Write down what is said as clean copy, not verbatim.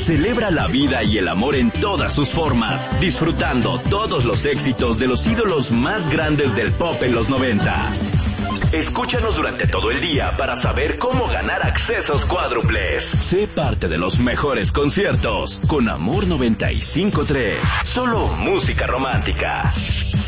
Celebra la vida y el amor en todas sus formas, disfrutando todos los éxitos de los ídolos más grandes del pop en los 90. Escúchanos durante todo el día para saber cómo ganar accesos cuádruples. Sé parte de los mejores conciertos con Amor 95.3. Solo música romántica.